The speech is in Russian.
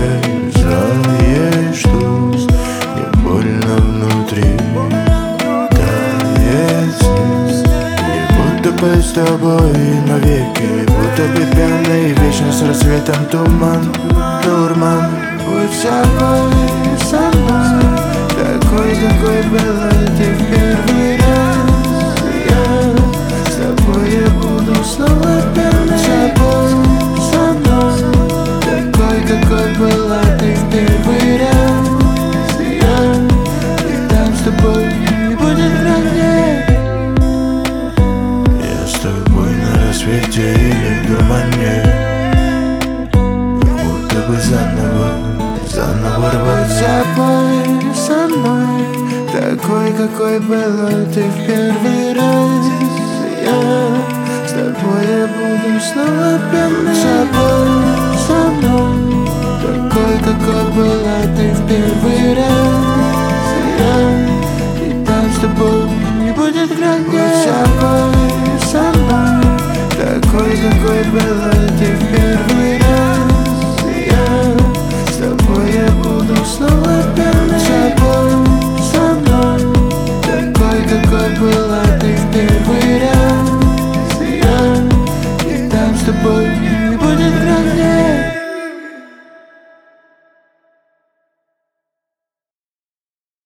уезжаешь тут, не больно внутри тает снег. И будто бы с тобой навеки, будто бы пьяный, вечно с рассветом туман, дурман. Будь собой, со мной, такой, какой была ты в первый раз. Я с тобой, я буду снова пьяный. Собой, со мной, такой, какой была ты в первый раз. И там с тобой не будет границ. Я с тобой на рассвете или в тумане, как будто бы заново рвать. Собой, со мной, такой, какой была ты в первый раз. Я с тобой, я буду снова пьяный. Собой, со мной, такой, какой была ты в первый раз. И там с тобой не будет границ. Собой, со мной, такой, какой была ты в первый раз. Я с тобой, я буду снова пьяный. Собой, со мной, такой, какой была ты в